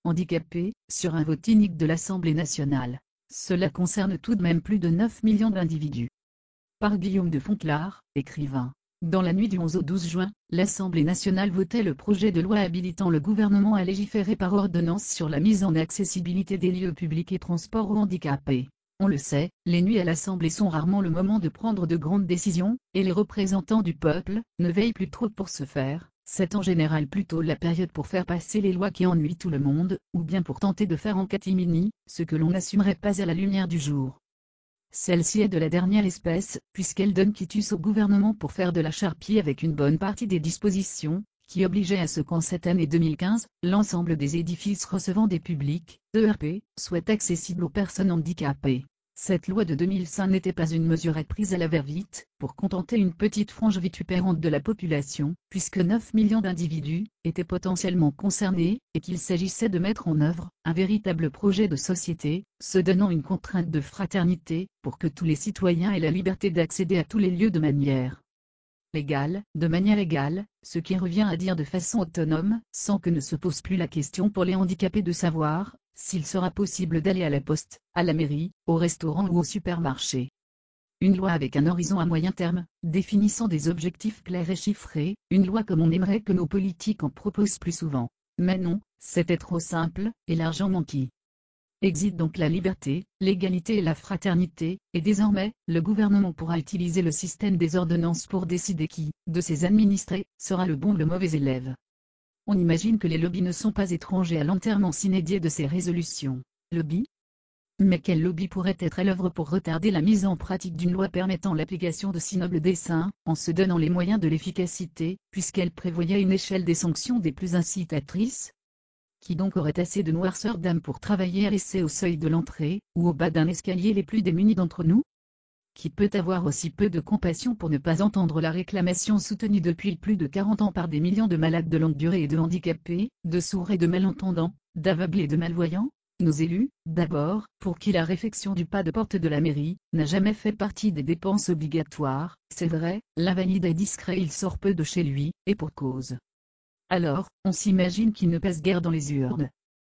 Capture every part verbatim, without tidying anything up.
handicapés, sur un vote unique de l'Assemblée nationale. Cela concerne tout de même plus de neuf millions d'individus. Par Guillaume de Fontelard, écrivain. Dans la nuit du onze au douze juin, l'Assemblée nationale votait le projet de loi habilitant le gouvernement à légiférer par ordonnance sur la mise en accessibilité des lieux publics et transports aux handicapés. On le sait, les nuits à l'Assemblée sont rarement le moment de prendre de grandes décisions, et les représentants du peuple ne veillent plus trop pour ce faire. C'est en général plutôt la période pour faire passer les lois qui ennuient tout le monde, ou bien pour tenter de faire en catimini, ce que l'on n'assumerait pas à la lumière du jour. Celle-ci est de la dernière espèce, puisqu'elle donne quitus au gouvernement pour faire de la charpie avec une bonne partie des dispositions, qui obligeaient à ce qu'en cette année deux mille quinze, l'ensemble des édifices recevant des publics, E R P, soient accessibles aux personnes handicapées. Cette loi de deux mille cinq n'était pas une mesurette prise à la va-vite, pour contenter une petite frange vitupérante de la population, puisque neuf millions d'individus étaient potentiellement concernés, et qu'il s'agissait de mettre en œuvre un véritable projet de société, se donnant une contrainte de fraternité, pour que tous les citoyens aient la liberté d'accéder à tous les lieux de manière légale, de manière égale, ce qui revient à dire de façon autonome, sans que ne se pose plus la question pour les handicapés de savoir s'il sera possible d'aller à la poste, à la mairie, au restaurant ou au supermarché. Une loi avec un horizon à moyen terme, définissant des objectifs clairs et chiffrés, une loi comme on aimerait que nos politiques en proposent plus souvent. Mais non, c'était trop simple, et l'argent manquait. Existe donc la liberté, l'égalité et la fraternité, et désormais, le gouvernement pourra utiliser le système des ordonnances pour décider qui, de ses administrés, sera le bon ou le mauvais élève. On imagine que les lobbies ne sont pas étrangers à l'enterrement sine-die de ces résolutions. Lobby ? Mais quel lobby pourrait être à l'œuvre pour retarder la mise en pratique d'une loi permettant l'application de si nobles desseins, en se donnant les moyens de l'efficacité, puisqu'elle prévoyait une échelle des sanctions des plus incitatrices ? Qui donc aurait assez de noirceur d'âme pour travailler à l'essai au seuil de l'entrée, ou au bas d'un escalier les plus démunis d'entre nous ? Qui peut avoir aussi peu de compassion pour ne pas entendre la réclamation soutenue depuis plus de quarante ans par des millions de malades de longue durée et de handicapés, de sourds et de malentendants, d'aveugles et de malvoyants ? Nos élus, d'abord, pour qui la réfection du pas de porte de la mairie n'a jamais fait partie des dépenses obligatoires, c'est vrai, l'invalide est discret, il sort peu de chez lui, et pour cause. Alors, on s'imagine qu'il ne passe guère dans les urnes.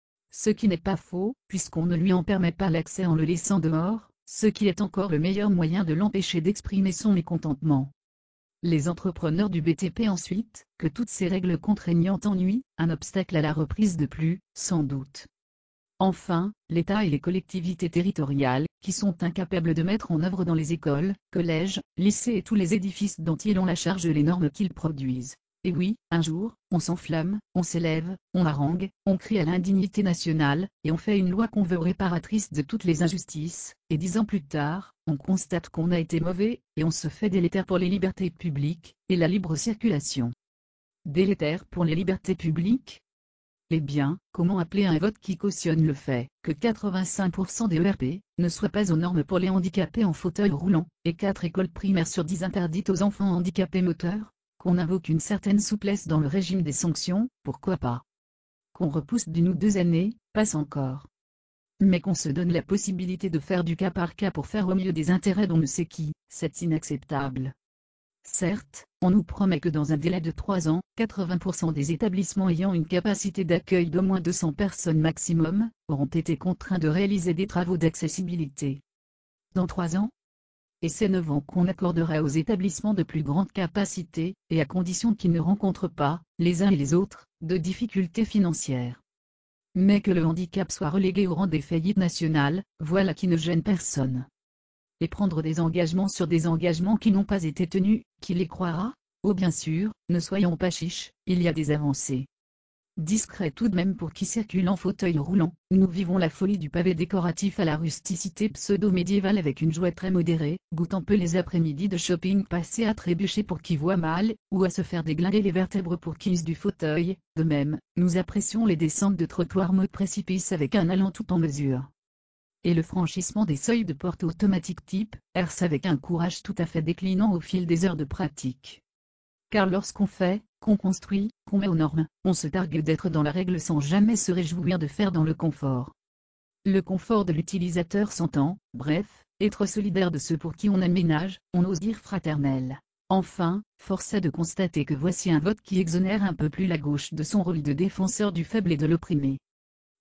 Ce qui n'est pas faux, puisqu'on ne lui en permet pas l'accès en le laissant dehors, ce qui est encore le meilleur moyen de l'empêcher d'exprimer son mécontentement. Les entrepreneurs du B T P ensuite, que toutes ces règles contraignantes ennuient, un obstacle à la reprise de plus, sans doute. Enfin, l'État et les collectivités territoriales, qui sont incapables de mettre en œuvre dans les écoles, collèges, lycées et tous les édifices dont ils ont la charge les normes qu'ils produisent. Et oui, un jour, on s'enflamme, on s'élève, on harangue, on crie à l'indignité nationale, et on fait une loi qu'on veut réparatrice de toutes les injustices, et dix ans plus tard, on constate qu'on a été mauvais, et on se fait délétère pour les libertés publiques, et la libre circulation. Délétère pour les libertés publiques ? Eh bien, comment appeler un vote qui cautionne le fait que quatre-vingt-cinq pour cent des E R P ne soient pas aux normes pour les handicapés en fauteuil roulant, et quatre écoles primaires sur dix interdites aux enfants handicapés moteurs ? Qu'on invoque une certaine souplesse dans le régime des sanctions, pourquoi pas ? Qu'on repousse d'une ou deux années, passe encore. Mais qu'on se donne la possibilité de faire du cas par cas pour faire au mieux des intérêts d'on ne sait qui, c'est inacceptable. Certes, on nous promet que dans un délai de trois ans, quatre-vingts pour cent des établissements ayant une capacité d'accueil d'au moins deux cents personnes maximum, auront été contraints de réaliser des travaux d'accessibilité. Dans trois ans ? Et c'est neuf ans qu'on accordera aux établissements de plus grande capacité, et à condition qu'ils ne rencontrent pas, les uns et les autres, de difficultés financières. Mais que le handicap soit relégué au rang des faillites nationales, voilà qui ne gêne personne. Et prendre des engagements sur des engagements qui n'ont pas été tenus, qui les croira ? Oh bien sûr, ne soyons pas chiches, il y a des avancées. Discret tout de même pour qui circule en fauteuil roulant, nous vivons la folie du pavé décoratif à la rusticité pseudo-médiévale avec une joie très modérée, goûtant peu les après-midi de shopping passés à trébucher pour qui voit mal, ou à se faire déglinguer les vertèbres pour qui use du fauteuil. De même, nous apprécions les descentes de trottoirs mode précipice avec un allant tout en mesure. Et le franchissement des seuils de porte automatique type R S avec un courage tout à fait déclinant au fil des heures de pratique. Car lorsqu'on fait, qu'on construit, qu'on met aux normes, on se targue d'être dans la règle sans jamais se réjouir de faire dans le confort. Le confort de l'utilisateur s'entend, bref, être solidaire de ceux pour qui on aménage, on ose dire fraternel. Enfin, force est de constater que voici un vote qui exonère un peu plus la gauche de son rôle de défenseur du faible et de l'opprimé.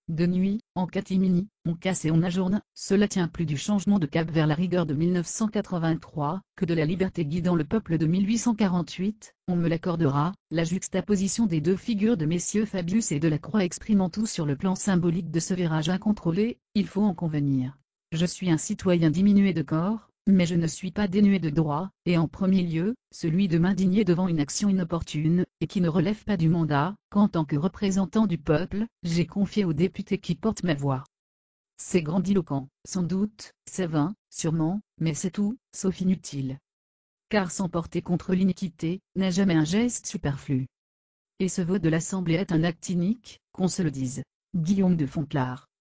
De nuit, en catimini, on casse et on ajourne, cela tient plus du changement de cap vers la rigueur de mille neuf cent quatre-vingt-trois, que de la liberté guidant le peuple de mille huit cent quarante-huit, on me l'accordera, la juxtaposition des deux figures de messieurs Fabius et Delacroix exprimant tout sur le plan symbolique de ce virage incontrôlé, il faut en convenir. Je suis un citoyen diminué de corps, mais je ne suis pas dénué de droits, et en premier lieu, celui de m'indigner devant une action inopportune, et qui ne relève pas du mandat, qu'en tant que représentant du peuple, j'ai confié aux députés qui portent ma voix. C'est grandiloquent, sans doute, c'est vain, sûrement, mais c'est tout, sauf inutile. Car s'emporter contre l'iniquité, n'est jamais un geste superflu. Et ce vote de l'Assemblée est un acte inique, qu'on se le dise. Guillaume de Fontelard.